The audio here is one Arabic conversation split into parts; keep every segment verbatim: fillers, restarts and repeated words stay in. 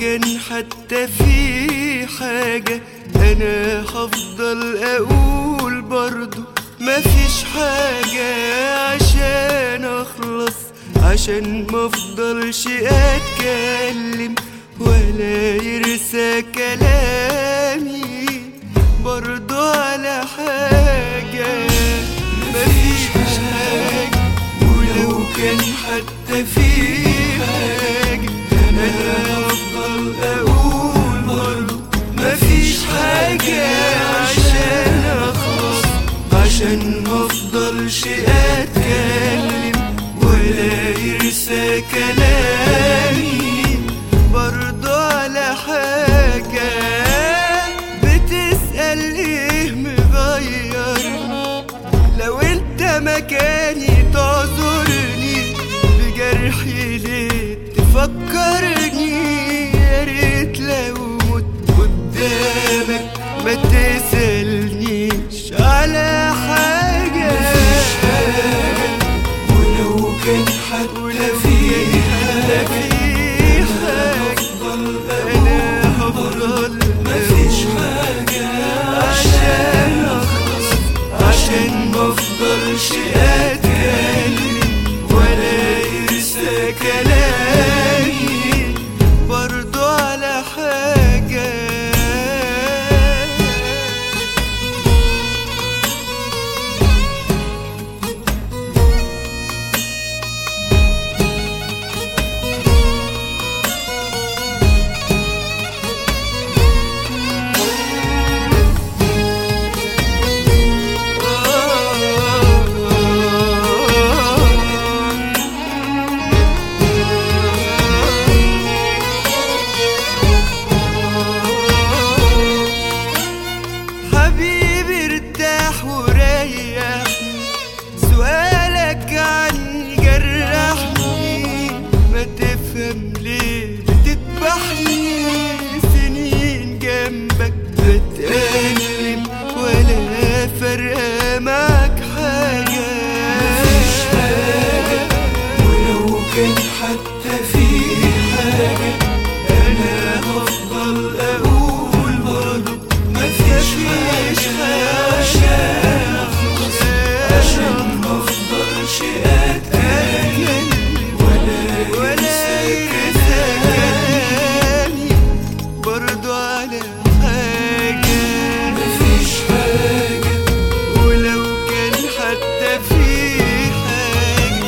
كان حتى في حاجة أنا هفضل أقول برضو مفيش حاجة عشان أخلص، عشان مفضلش أتكلم ولا يرسى كلامي برضو على حاجة. مفيش حاجة ولو كان حتى في حاجة أنا هفضل أقول برضو مفيش حاجة عشان أخلص، عشان مفضلش أتكلم ولا يرسى كلامي برضو على حاجة. بتسأل إيه مغير؟ لو أنت مكاني تعذرني بجرحي ليه تفكرني؟ يا ريت لو مت قدامك ما تسألنيش على حاجة. مفيش حاجة ولو كان حتى في حاجة أنا هفضل مفيش حاجة عشان أخلص، عشان مفضلش أتكلم ولا يرسى كلامي برضو على حاجة. حبيبي ارتاح وريحني، سؤالك عني جرحني، ما تفهم ليه بتذبحني؟ سنين جنبك بتألم ولا فارقة معاك حاجة. مفيش حاجة ولو كان حتى في حاجة أنا هفضل أقول برضو مفيش حاجة عشان أخلص، عشان مفضلش أتكلم ولا يرسى كلامي برضو على حاجة. مفيش حاجة ولو كان حتى في حاجة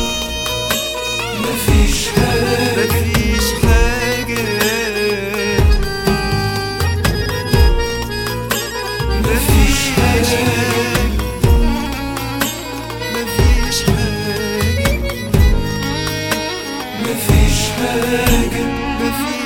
مفيش حاجة مفيش حاجة مفيش حاجة مفيش حاجة مفيش حاجة مفيش